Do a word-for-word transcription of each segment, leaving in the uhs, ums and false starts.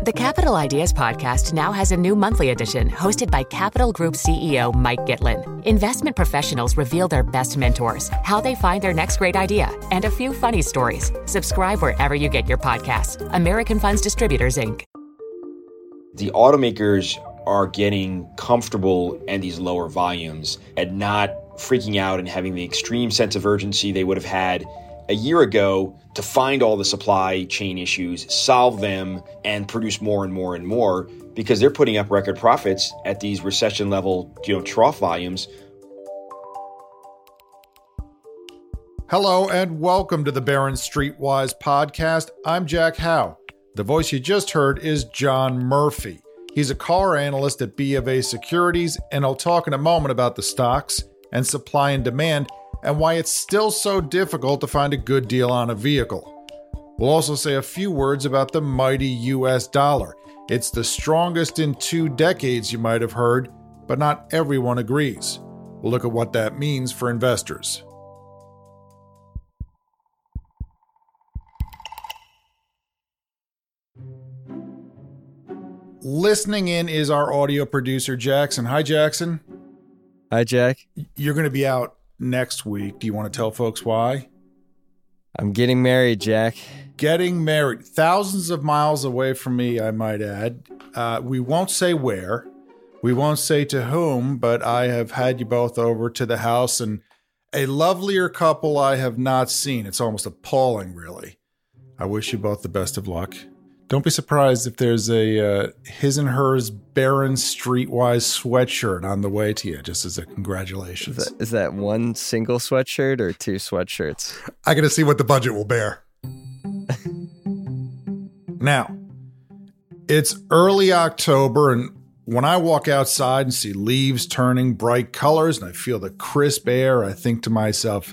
The Capital Ideas Podcast now has a new monthly edition hosted by Capital Group C E O Mike Gitlin. Investment professionals reveal their best mentors, how they find their next great idea, and a few funny stories. Subscribe wherever you get your podcasts. American Funds Distributors, Incorporated. The automakers are getting comfortable in these lower volumes and not freaking out and having the extreme sense of urgency they would have had a year ago to find all the supply chain issues, solve them, and produce more and more and more, because they're putting up record profits at these recession level, you know, trough volumes. Hello and welcome to the Barron's Streetwise podcast. I'm Jack Howe. The voice you just heard is John Murphy. He's a car analyst at B of A Securities, and I'll talk in a moment about the stocks and supply and demand and why it's still so difficult to find a good deal on a vehicle. We'll also say a few words about the mighty U S dollar. It's the strongest in two decades, you might have heard, but not everyone agrees. We'll look at what that means for investors. Listening in is our audio producer, Jackson. Hi, Jackson. Hi, Jack. You're going to be out next week. Do you want to tell folks why? I'm getting married, Jack. Getting married. Thousands of miles away from me, I might add. Uh, we won't say where. We won't say to whom, but I have had you both over to the house, and a lovelier couple I have not seen. It's almost appalling, really. I wish you both the best of luck. Don't be surprised if there's a uh, his and hers Barron's Streetwise sweatshirt on the way to you, just as a congratulations. Is that, is that one single sweatshirt or two sweatshirts? I got to see what the budget will bear. Now, it's early October, and when I walk outside and see leaves turning bright colors and I feel the crisp air, I think to myself,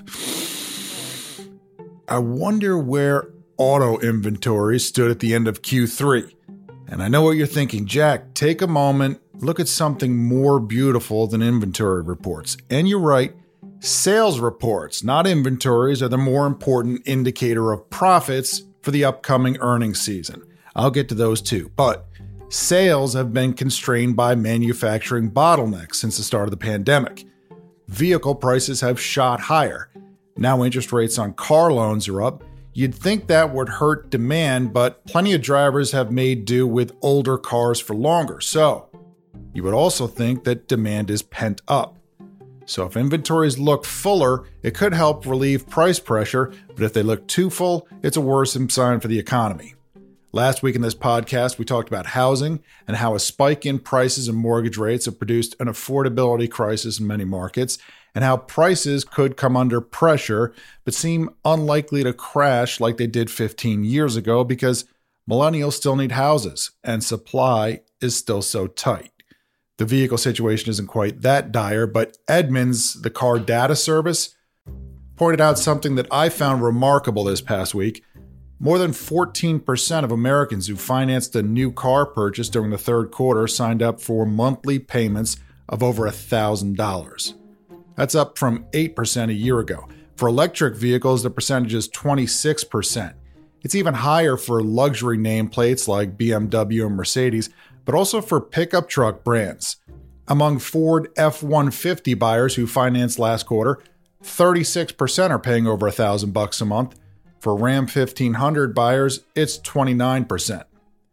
I wonder where auto inventory stood at the end of Q three. And I know what you're thinking, Jack, take a moment, look at something more beautiful than inventory reports. And you're right, sales reports, not inventories, are the more important indicator of profits for the upcoming earnings season. I'll get to those too. But sales have been constrained by manufacturing bottlenecks since the start of the pandemic. Vehicle prices have shot higher. Now interest rates on car loans are up. You'd think that would hurt demand, but plenty of drivers have made do with older cars for longer. So you would also think that demand is pent up. So if inventories look fuller, it could help relieve price pressure, but if they look too full, it's a worrisome sign for the economy. Last week in this podcast, we talked about housing and how a spike in prices and mortgage rates have produced an affordability crisis in many markets, and how prices could come under pressure, but seem unlikely to crash like they did fifteen years ago because millennials still need houses and supply is still so tight. The vehicle situation isn't quite that dire, but Edmunds, the car data service, pointed out something that I found remarkable this past week. More than fourteen percent of Americans who financed a new car purchase during the third quarter signed up for monthly payments of over one thousand dollars. That's up from eight percent a year ago. For electric vehicles, the percentage is twenty-six percent. It's even higher for luxury nameplates like B M W and Mercedes, but also for pickup truck brands. Among Ford F one fifty buyers who financed last quarter, thirty-six percent are paying over one thousand bucks a month. For Ram fifteen hundred buyers, it's twenty-nine percent.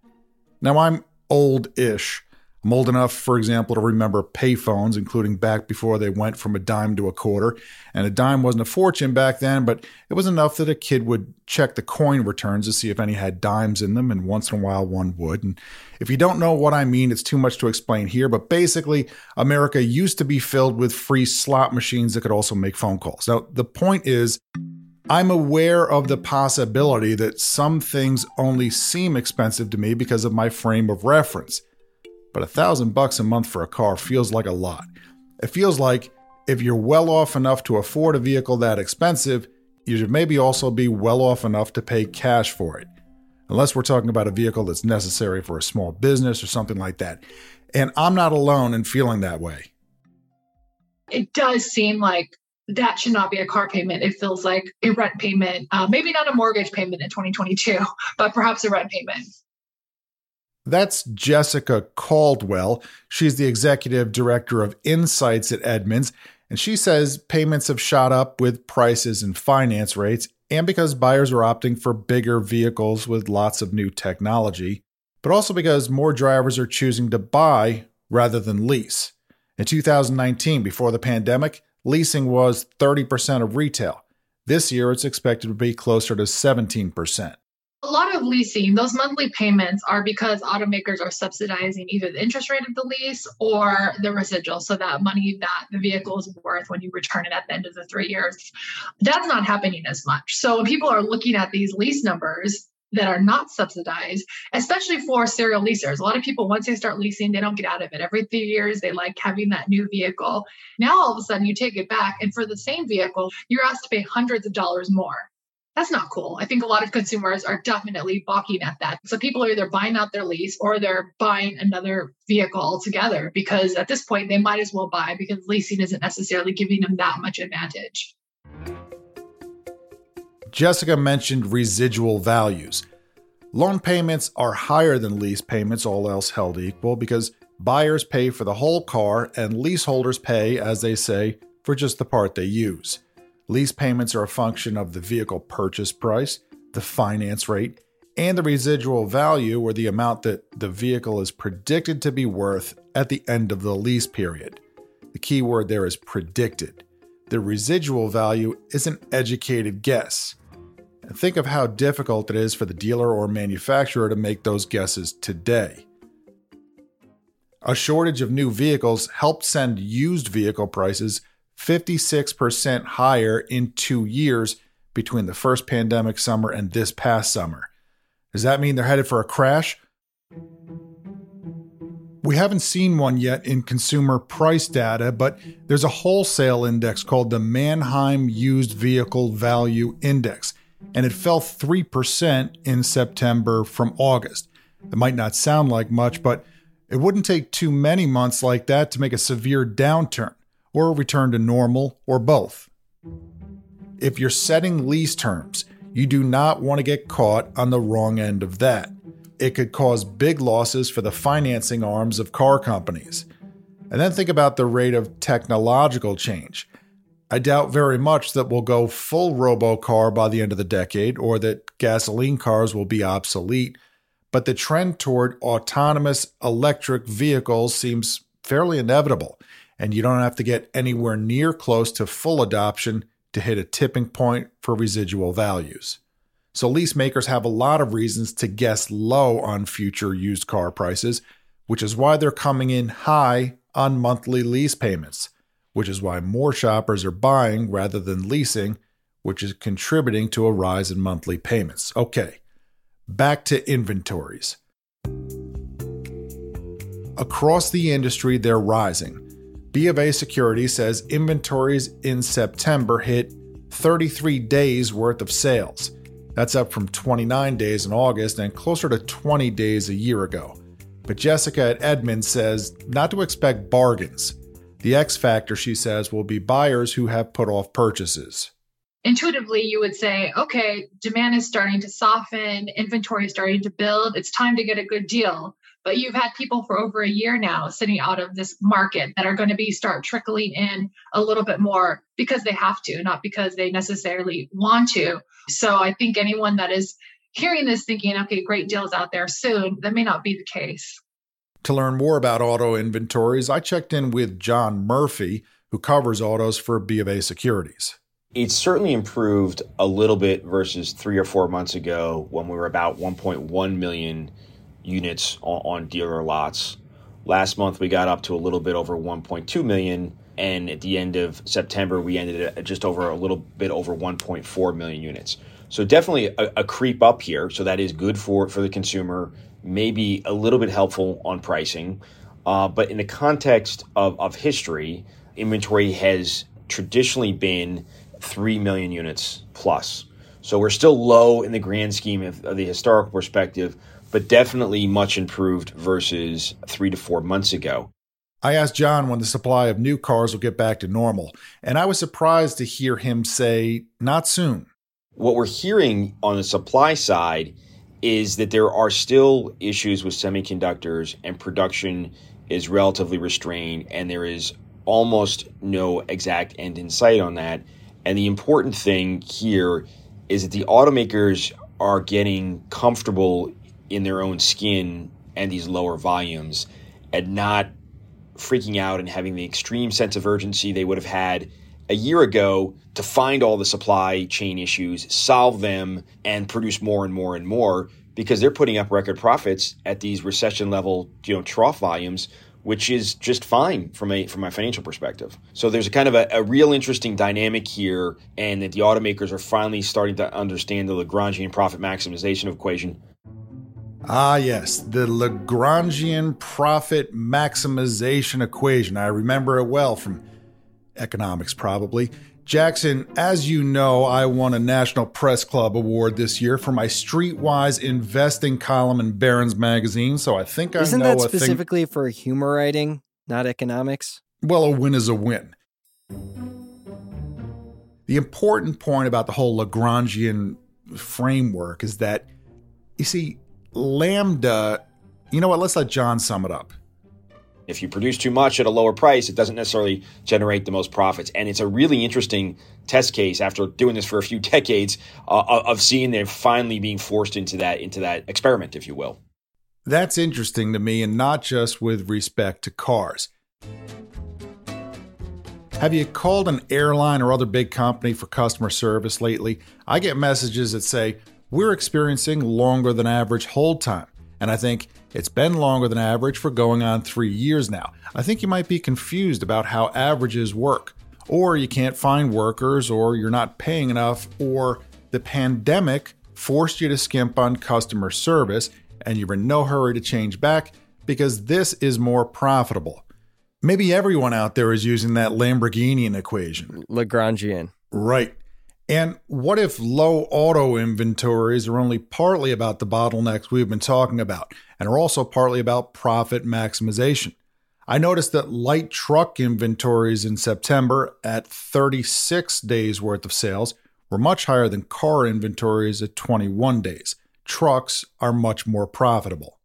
Now, I'm old-ish. I'm old enough, for example, to remember payphones, including back before they went from a dime to a quarter. And a dime wasn't a fortune back then, but it was enough that a kid would check the coin returns to see if any had dimes in them, and once in a while one would. And if you don't know what I mean, it's too much to explain here, but basically, America used to be filled with free slot machines that could also make phone calls. Now, the point is, I'm aware of the possibility that some things only seem expensive to me because of my frame of reference. But a thousand bucks a month for a car feels like a lot. It feels like if you're well off enough to afford a vehicle that expensive, you should maybe also be well off enough to pay cash for it. Unless we're talking about a vehicle that's necessary for a small business or something like that. And I'm not alone in feeling that way. It does seem like that should not be a car payment. It feels like a rent payment, uh, maybe not a mortgage payment in twenty twenty-two, but perhaps a rent payment. That's Jessica Caldwell. She's the executive director of Insights at Edmunds, and she says payments have shot up with prices and finance rates, and because buyers are opting for bigger vehicles with lots of new technology, but also because more drivers are choosing to buy rather than lease. In two thousand nineteen, before the pandemic, leasing was thirty percent of retail. This year, it's expected to be closer to seventeen percent. A lot of leasing, those monthly payments are because automakers are subsidizing either the interest rate of the lease or the residual, so that money that the vehicle is worth when you return it at the end of the three years. That's not happening as much. So when people are looking at these lease numbers that are not subsidized, especially for serial leasers, a lot of people, once they start leasing, they don't get out of it. Every three years, they like having that new vehicle. Now, all of a sudden, you take it back, and for the same vehicle, you're asked to pay hundreds of dollars more. That's not cool. I think a lot of consumers are definitely balking at that. So people are either buying out their lease or they're buying another vehicle altogether, because at this point, they might as well buy because leasing isn't necessarily giving them that much advantage. Jessica mentioned residual values. Loan payments are higher than lease payments, all else held equal, because buyers pay for the whole car and leaseholders pay, as they say, for just the part they use. Lease payments are a function of the vehicle purchase price, the finance rate, and the residual value, or the amount that the vehicle is predicted to be worth at the end of the lease period. The key word there is predicted. The residual value is an educated guess. And think of how difficult it is for the dealer or manufacturer to make those guesses today. A shortage of new vehicles helped send used vehicle prices fifty-six percent higher in two years between the first pandemic summer and this past summer. Does that mean they're headed for a crash? We haven't seen one yet in consumer price data, but there's a wholesale index called the Manheim Used Vehicle Value Index, and it fell three percent in September from August. It might not sound like much, but it wouldn't take too many months like that to make a severe downturn, or a return to normal, or both. If you're setting lease terms, you do not want to get caught on the wrong end of that. It could cause big losses for the financing arms of car companies. And then think about the rate of technological change. I doubt very much that we'll go full robo-car by the end of the decade, or that gasoline cars will be obsolete, but the trend toward autonomous electric vehicles seems fairly inevitable. And you don't have to get anywhere near close to full adoption to hit a tipping point for residual values. So lease makers have a lot of reasons to guess low on future used car prices, which is why they're coming in high on monthly lease payments, which is why more shoppers are buying rather than leasing, which is contributing to a rise in monthly payments. Okay, back to inventories. Across the industry, they're rising. B of A Securities says inventories in September hit thirty-three days worth of sales. That's up from twenty-nine days in August and closer to twenty days a year ago. But Jessica at Edmunds says not to expect bargains. The X factor, she says, will be buyers who have put off purchases. Intuitively, you would say, okay, demand is starting to soften, inventory is starting to build, it's time to get a good deal. But you've had people for over a year now sitting out of this market that are going to be start trickling in a little bit more because they have to, not because they necessarily want to. So I think anyone that is hearing this thinking, okay, great deals out there soon, that may not be the case. To learn more about auto inventories, I checked in with John Murphy, who covers autos for B of A Securities. It's certainly improved a little bit versus three or four months ago when we were about one point one million units on, on dealer lots. Last month, we got up to a little bit over one point two million. And at the end of September, we ended at just over a little bit over one point four million units. So definitely a, a creep up here. So that is good for, for the consumer, maybe a little bit helpful on pricing. Uh, but in the context of, of history, inventory has traditionally been three million units plus. So we're still low in the grand scheme of, of the historical perspective, but definitely much improved versus three to four months ago. I asked John when the supply of new cars will get back to normal, and I was surprised to hear him say, not soon. What we're hearing on the supply side is that there are still issues with semiconductors and production is relatively restrained, and there is almost no exact end in sight on that. And the important thing here is that the automakers are getting comfortable in their own skin and these lower volumes and not freaking out and having the extreme sense of urgency they would have had a year ago to find all the supply chain issues, solve them, and produce more and more and more, because they're putting up record profits at these recession level, you know, trough volumes, which is just fine from a from a financial perspective. So there's a kind of a, a real interesting dynamic here, and that the automakers are finally starting to understand the Lagrangian profit maximization equation. Ah, yes, the Lagrangian profit maximization equation. I remember it well from economics, probably. Jackson, as you know, I won a National Press Club award this year for my Streetwise investing column in Barron's Magazine, so I think I Isn't know a thing. Isn't that specifically for humor writing, not economics? Well, a win is a win. The important point about the whole Lagrangian framework is that, you see, Lambda, you know what, let's let John sum it up. If you produce too much at a lower price, it doesn't necessarily generate the most profits. And it's a really interesting test case after doing this for a few decades uh, of seeing them finally being forced into that into that experiment, if you will. That's interesting to me, and not just with respect to cars. Have you called an airline or other big company for customer service lately? I get messages that say, we're experiencing longer than average hold time. And I think it's been longer than average for going on three years now. I think you might be confused about how averages work. Or you can't find workers, or you're not paying enough, or the pandemic forced you to skimp on customer service and you're in no hurry to change back because this is more profitable. Maybe everyone out there is using that Lamborghinian equation. Lagrangian. Right. And what if low auto inventories are only partly about the bottlenecks we've been talking about and are also partly about profit maximization? I noticed that light truck inventories in September at thirty-six days worth of sales were much higher than car inventories at twenty-one days. Trucks are much more profitable.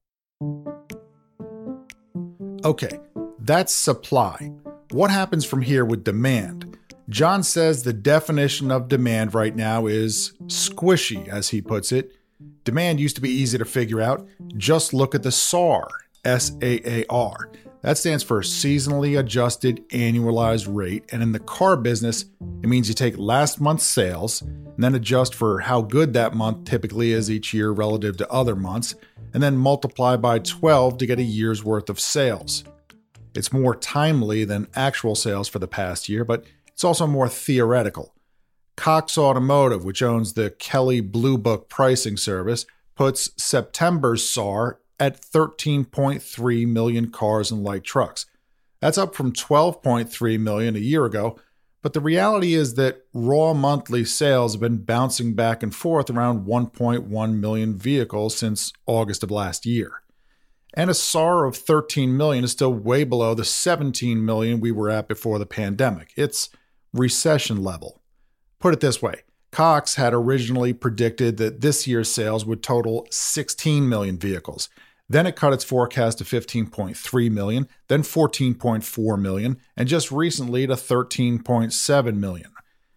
Okay, that's supply. What happens from here with demand? John says the definition of demand right now is squishy, as he puts it. Demand used to be easy to figure out. Just look at the S A R, S A A R. That stands for Seasonally Adjusted Annualized Rate. And in the car business, it means you take last month's sales and then adjust for how good that month typically is each year relative to other months, and then multiply by twelve to get a year's worth of sales. It's more timely than actual sales for the past year, but it's also more theoretical. Cox Automotive, which owns the Kelley Blue Book pricing service, puts September's S A R at thirteen point three million cars and light trucks. That's up from twelve point three million a year ago, but the reality is that raw monthly sales have been bouncing back and forth around one point one million vehicles since August of last year. And a S A R of thirteen million is still way below the seventeen million we were at before the pandemic. It's recession level. Put it this way, Cox had originally predicted that this year's sales would total sixteen million vehicles. Then it cut its forecast to fifteen point three million, then fourteen point four million, and just recently to thirteen point seven million.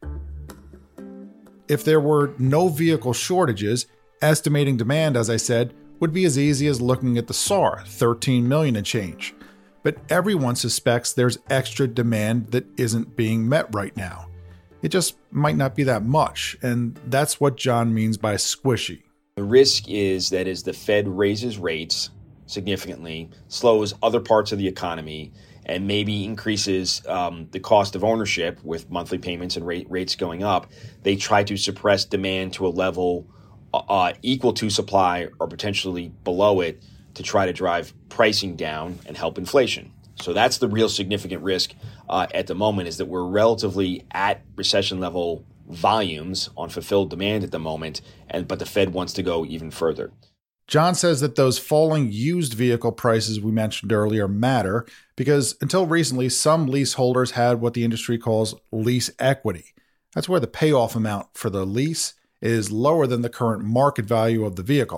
If there were no vehicle shortages, estimating demand, as I said, would be as easy as looking at the S A R, thirteen million and change. But everyone suspects there's extra demand that isn't being met right now. It just might not be that much, and that's what John means by squishy. The risk is that as the Fed raises rates significantly, slows other parts of the economy, and maybe increases um, the cost of ownership with monthly payments and rate, rates going up, they try to suppress demand to a level uh, equal to supply or potentially below it to try to drive pricing down and help inflation. So that's the real significant risk uh, at the moment, is that we're relatively at recession level volumes on fulfilled demand at the moment, and but the Fed wants to go even further. John says that those falling used vehicle prices we mentioned earlier matter because until recently, some leaseholders had what the industry calls lease equity. That's where the payoff amount for the lease is lower than the current market value of the vehicle.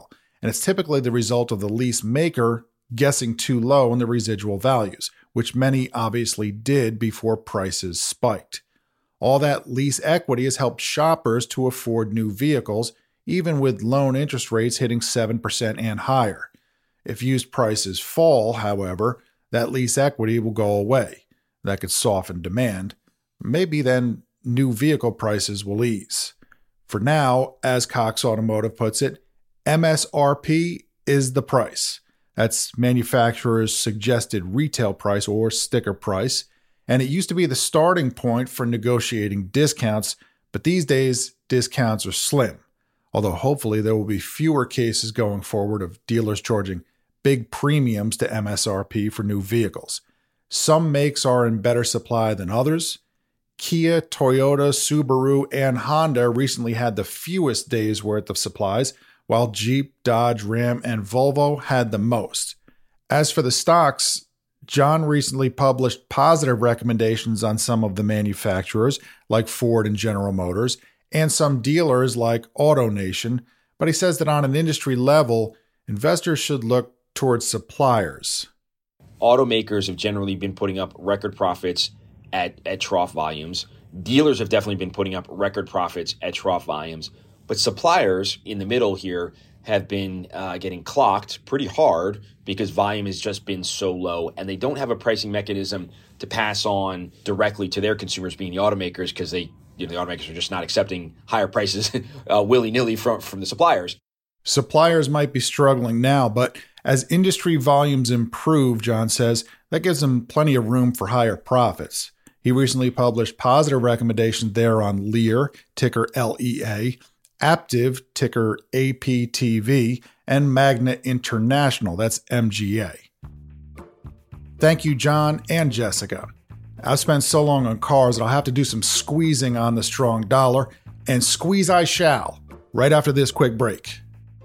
and it's typically the result of the lease maker guessing too low in the residual values, which many obviously did before prices spiked. All that lease equity has helped shoppers to afford new vehicles, even with loan interest rates hitting seven percent and higher. If used prices fall, however, that lease equity will go away. That could soften demand. Maybe then new vehicle prices will ease. For now, as Cox Automotive puts it, M S R P is the price. That's manufacturer's suggested retail price or sticker price, and it used to be the starting point for negotiating discounts, but these days discounts are slim, although hopefully there will be fewer cases going forward of dealers charging big premiums to M S R P for new vehicles. Some makes are in better supply than others. Kia, Toyota, Subaru, and Honda recently had the fewest days' worth of supplies, while Jeep, Dodge, Ram, and Volvo had the most. As for the stocks, John recently published positive recommendations on some of the manufacturers, like Ford and General Motors, and some dealers like AutoNation, but he says that on an industry level, investors should look towards suppliers. Automakers have generally been putting up record profits at, at trough volumes. Dealers have definitely been putting up record profits at trough volumes. But suppliers in the middle here have been uh, getting clocked pretty hard because volume has just been so low, and they don't have a pricing mechanism to pass on directly to their consumers, being the automakers, because they, you know, the automakers are just not accepting higher prices uh, willy-nilly from, from the suppliers. Suppliers might be struggling now, but as industry volumes improve, John says, that gives them plenty of room for higher profits. He recently published positive recommendations there on Lear, ticker L E A, Aptiv, ticker A P T V, and Magna International, that's M G A. Thank you, John and Jessica. I've spent so long on cars that I'll have to do some squeezing on the strong dollar, and squeeze I shall, right after this quick break.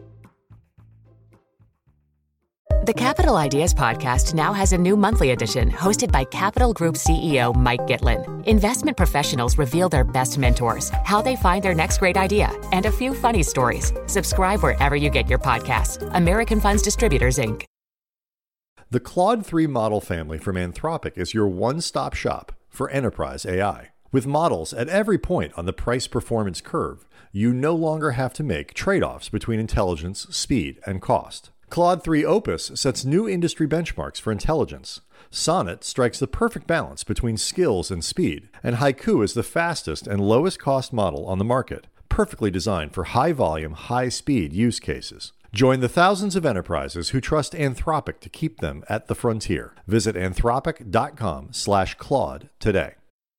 The Capital Ideas Podcast now has a new monthly edition hosted by Capital Group C E O Mike Gitlin. Investment professionals reveal their best mentors, how they find their next great idea, and a few funny stories. Subscribe wherever you get your podcasts. American Funds Distributors, Incorporated. The Claude three model family from Anthropic is your one-stop shop for enterprise A I. With models at every point on the price-performance curve, you no longer have to make trade-offs between intelligence, speed, and cost. Claude three Opus sets new industry benchmarks for intelligence. Sonnet strikes the perfect balance between skills and speed, and Haiku is the fastest and lowest cost model on the market, perfectly designed for high-volume, high-speed use cases. Join the thousands of enterprises who trust Anthropic to keep them at the frontier. Visit anthropic.com slash Claude today.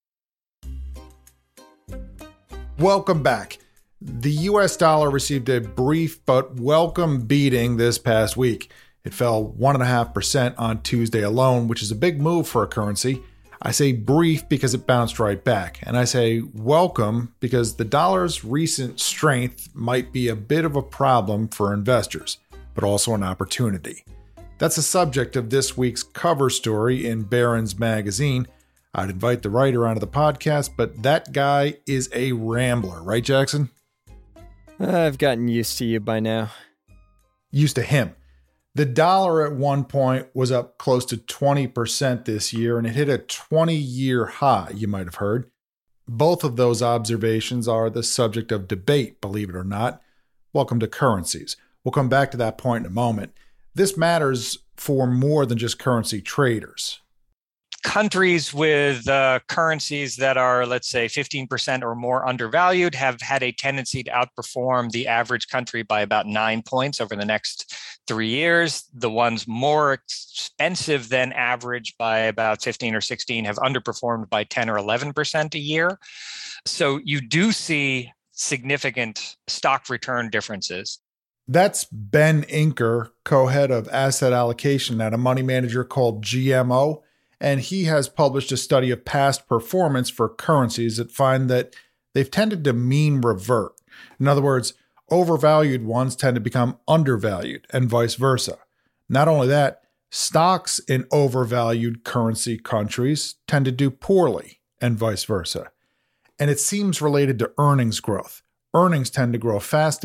Welcome back. The U S dollar received a brief but welcome beating this past week. It fell one point five percent on Tuesday alone, which is a big move for a currency. I say brief because it bounced right back, and I say welcome because the dollar's recent strength might be a bit of a problem for investors, but also an opportunity. That's the subject of this week's cover story in Barron's magazine. I'd invite the writer onto the podcast, but that guy is a rambler, right, Jackson? I've gotten used to you by now. Used to him. The dollar at one point was up close to twenty percent this year, and it hit a twenty-year high, you might have heard. Both of those observations are the subject of debate, believe it or not. Welcome to currencies. We'll come back to that point in a moment. This matters for more than just currency traders. Countries with uh, currencies that are, let's say, fifteen percent or more undervalued have had a tendency to outperform the average country by about nine points over the next three years. The ones more expensive than average by about fifteen or sixteen have underperformed by ten or eleven percent a year. So you do see significant stock return differences. That's Ben Inker, co-head of asset allocation at a money manager called G M O. And he has published a study of past performance for currencies that find that they've tended to mean revert. In other words, overvalued ones tend to become undervalued and vice versa. Not only that, stocks in overvalued currency countries tend to do poorly and vice versa. And it seems related to earnings growth. Earnings tend to grow fastest,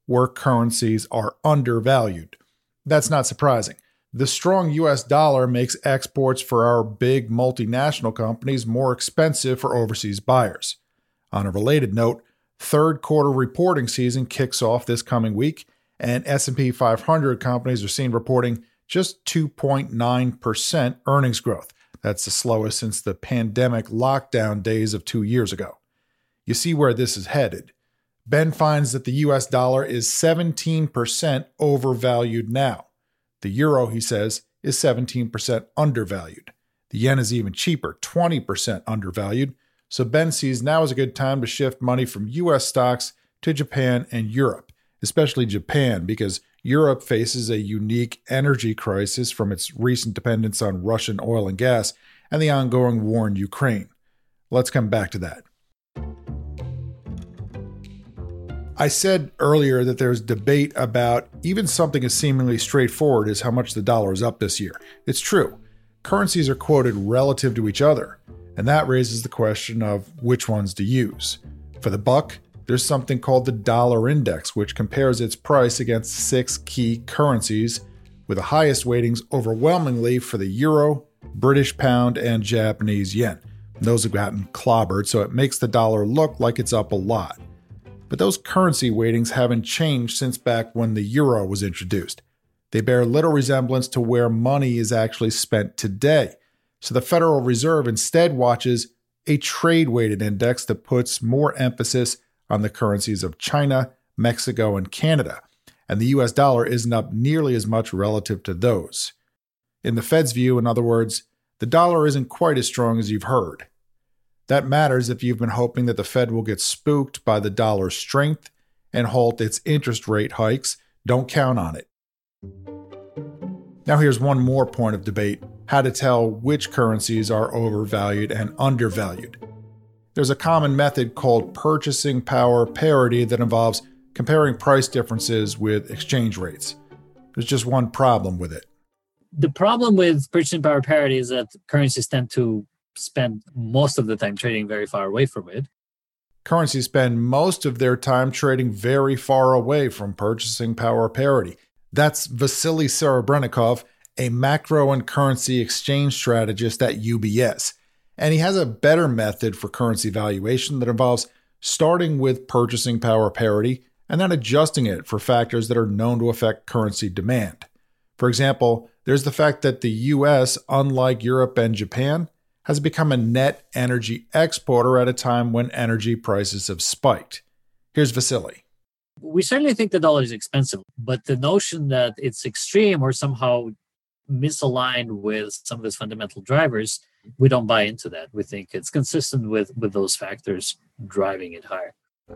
where currencies are undervalued. That's not surprising. The strong U S dollar makes exports for our big multinational companies more expensive for overseas buyers. On a related note, third quarter reporting season kicks off this coming week, and S and P five hundred companies are seen reporting just two point nine percent earnings growth. That's the slowest since the pandemic lockdown days of two years ago. You see where this is headed. Ben finds that the U S dollar is seventeen percent overvalued now. The euro, he says, is seventeen percent undervalued. The yen is even cheaper, twenty percent undervalued. So Ben sees now is a good time to shift money from U S stocks to Japan and Europe, especially Japan, because Europe faces a unique energy crisis from its recent dependence on Russian oil and gas and the ongoing war in Ukraine. Let's come back to that. I said earlier that there's debate about even something as seemingly straightforward as how much the dollar is up this year. It's true. Currencies are quoted relative to each other, and that raises the question of which ones to use. For the buck, there's something called the dollar index, which compares its price against six key currencies, with the highest weightings overwhelmingly for the euro, British pound, and Japanese yen. And those have gotten clobbered, so it makes the dollar look like it's up a lot. But those currency weightings haven't changed since back when the euro was introduced. They bear little resemblance to where money is actually spent today. So the Federal Reserve instead watches a trade-weighted index that puts more emphasis on the currencies of China, Mexico, and Canada. And the U S dollar isn't up nearly as much relative to those. In the Fed's view, in other words, the dollar isn't quite as strong as you've heard. That matters if you've been hoping that the Fed will get spooked by the dollar's strength and halt its interest rate hikes. Don't count on it. Now here's one more point of debate: how to tell which currencies are overvalued and undervalued. There's a common method called purchasing power parity that involves comparing price differences with exchange rates. There's just one problem with it. The problem with purchasing power parity is that currencies tend to spend most of the time trading very far away from it. Currencies spend most of their time trading very far away from purchasing power parity. That's Vasily Serebrennikov, a macro and currency exchange strategist at U B S. And he has a better method for currency valuation that involves starting with purchasing power parity and then adjusting it for factors that are known to affect currency demand. For example, there's the fact that the U S, unlike Europe and Japan, has become a net energy exporter at a time when energy prices have spiked. Here's Vasily. We certainly think the dollar is expensive, but the notion that it's extreme or somehow misaligned with some of its fundamental drivers, we don't buy into that. We think it's consistent with, with those factors driving it higher.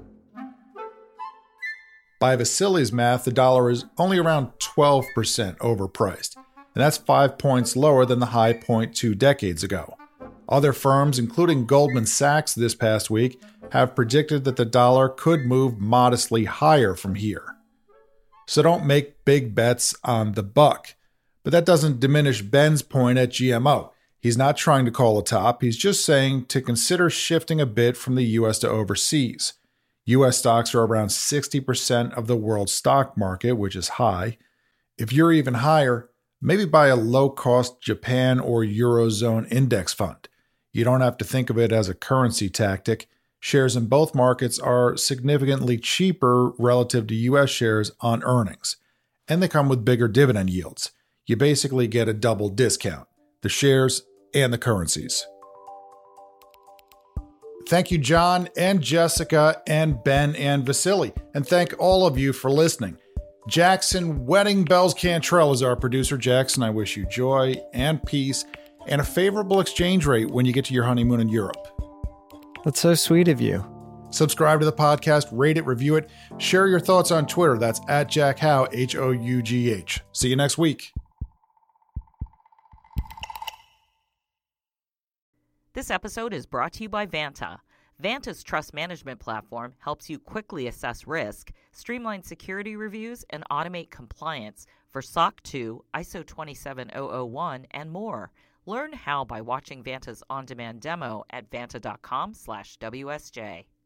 By Vasily's math, the dollar is only around twelve percent overpriced, and that's five points lower than the high point two decades ago. Other firms, including Goldman Sachs this past week, have predicted that the dollar could move modestly higher from here. So don't make big bets on the buck. But that doesn't diminish Ben's point at G M O. He's not trying to call a top. He's just saying to consider shifting a bit from the U S to overseas. U S stocks are around sixty percent of the world's stock market, which is high. If you're even higher, maybe buy a low-cost Japan or Eurozone index fund. You don't have to think of it as a currency tactic. Shares in both markets are significantly cheaper relative to U S shares on earnings, and they come with bigger dividend yields. You basically get a double discount, the shares and the currencies. Thank you, John and Jessica and Ben and Vasily, and thank all of you for listening. Jackson Wedding Bells Cantrell is our producer. Jackson, I wish you joy and peace and a favorable exchange rate when you get to your honeymoon in Europe. That's so sweet of you. Subscribe to the podcast, rate it, review it, share your thoughts on Twitter. That's at Jack Hough, H O U G H. See you next week. This episode is brought to you by Vanta. Vanta's trust management platform helps you quickly assess risk, streamline security reviews, and automate compliance for S O C two, I S O twenty-seven thousand one, and more. Learn how by watching Vanta's on-demand demo at vanta dot com slash W S J.